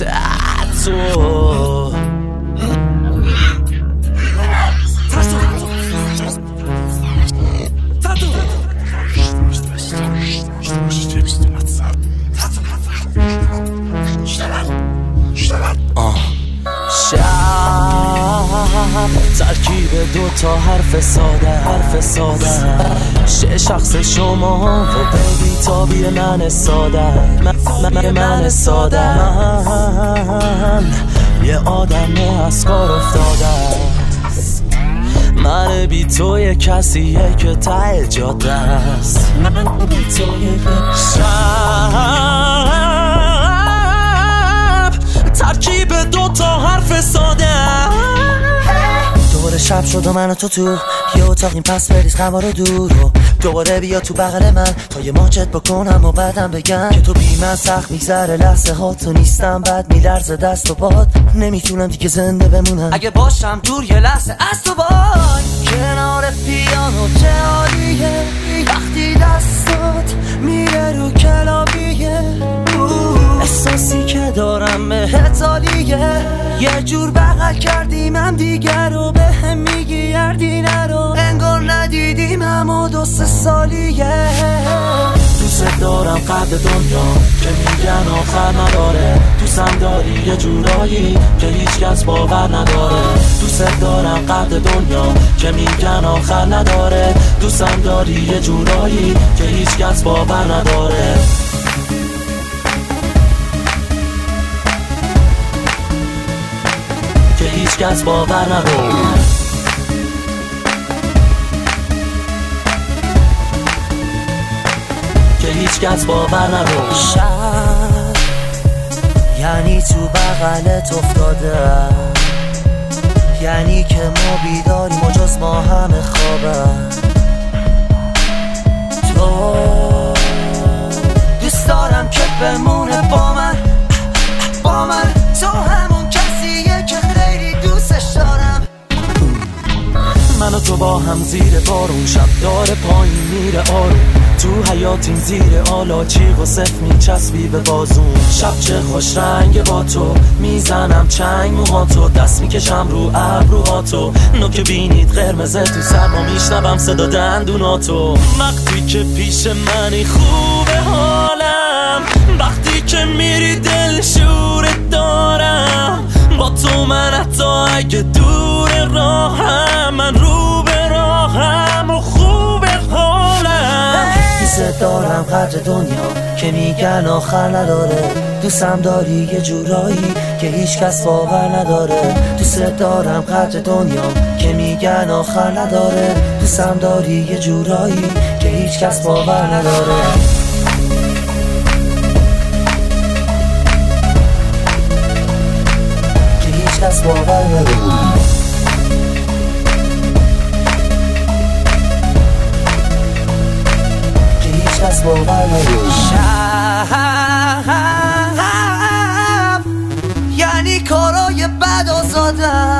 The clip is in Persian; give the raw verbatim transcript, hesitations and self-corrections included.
تاتو ترکیب دو تا حرف ساده حرف ساده شه شخص شما و بیبی تابی من ساده من, من, من ساده من یه آدم از کار افتاده من بی تو یه کسیه که ته جاده است من بی تو یه شب ترکیب دو تا حرف ساده دوباره شب شد و من و تو تو یه اتاقیم پس بریز غما رو دور و دوباره بیا تو بغل من تا یه ماچت بکنم و بعدم بگم که تو بی من سخت میگذره لحظه ها تو نیستم بعد میلرزه دست و باد نمیتونم دیگه زنده بمونم اگه باشم دور یه لحظه از تو باد کنار پیانو چه عالیه وقتی دستات میره رو کلابیه احساسی که دارم بهت عالیه یه جور بغل کردیم هم دیگر رو به هم میگی یردی نرو انگار ندیدیم همو دو سه سالیه دوست دارم قد دنیا که میگن آخر نداره دوستم داری یه جورایی که هیچ کس باور نداره دوست دارم قد دنیا که میگن آخر نداره دوستم داری یه جورایی که هیچ کس باور نداره که هیچ کس باور نداره که هیچ کس باور نداره شب یعنی تو بغلت افتاده یعنی که ما بیداریم و جز ما همه خوابه تو دوست دارم که بمونه با من با من تو همون کسیه که خیلی دوستش دارم من و تو با هم زیر بارون شب داره پایین میره آروم تو حیاتیم زیر آلا چیغ و صف میچسبی به بازون شب چه خوش رنگ با تو میزنم چنگ موهاتو دست میکشم رو ابروهاتو نوک بینید قرمزه تو سرما میشنوم صدا دندوناتو وقتی که پیش منی خوبه حالم وقتی که میری دل شورت دارم با تو من حتی اگه دور راهم من رو به راهم و خوبه حالم دوست دارم قدر دنیا که میگن آخر نداره دوستم داری یه جورایی که هیچ کس باور نداره دوست دارم قدر دنیا که میگن آخر نداره دوستم داری یه جورایی که هیچ کس باور نداره که هیچ کس باور نداره کس باور نداره شب یعنی کارای بد آزادم